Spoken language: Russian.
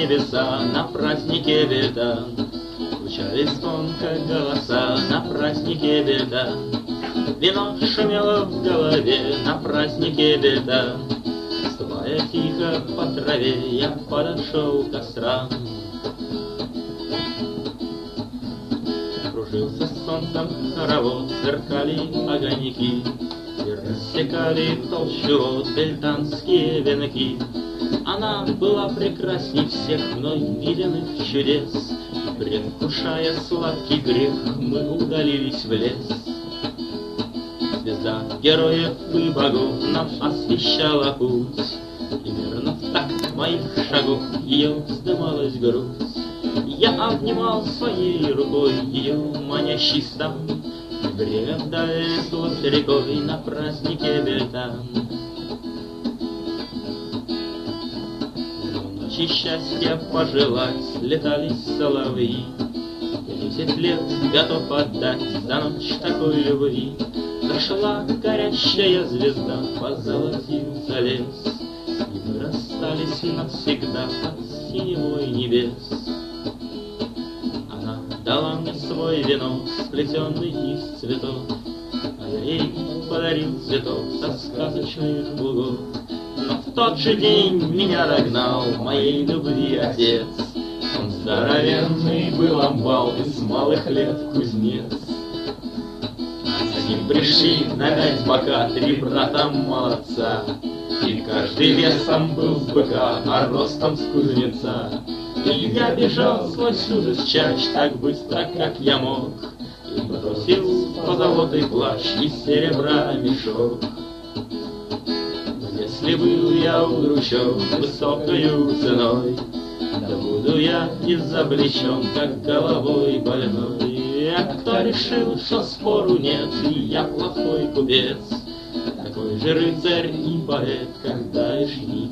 небеса, на празднике беда. Звучали звонко голоса, на празднике беда. Вино шумело в голове, на празднике беда. Ступая тихо по траве, я подошел к кострам. Кружился солнцем хоровод, сверкали огоньки и рассекали толщу вод бельтанские венки. Она была прекрасней всех мной виденных чудес, и, предвкушая сладкий грех, мы удалились в лес. Звезда героев и богов нам освещала путь, и мерно в такт моих шагов ее вздымалась грудь. Я обнимал своей рукой ее манящий стан, и время вдаль неслось рекой на празднике Бельтан. В ночи счастья пожелать летались соловьи, 10 лет готов отдать за ночь такой любви. Зашла горящая звезда, позолотился лес, и мы расстались навсегда под синевой небес. Она дала мне свой венок, сплетенный из цветов, а я ей подарил цветок со сказочных лугов. Но в тот же день меня догнал моей любви отец. Он здоровенный был амбал, из малых лет кузнец. С ним пришли на 5 бока 3 брата молодца, и каждый весом был с быка, а ростом с кузнеца. И я бежал сквозь ужас чач так быстро, как я мог, и бросил позолотый плащ из серебра мешок. Но если был я удручен высокою ценой, да буду я изобличен, как головой больной. А кто решил, что спору нет, и я плохой купец, такой же рыцарь и поэт, как давешний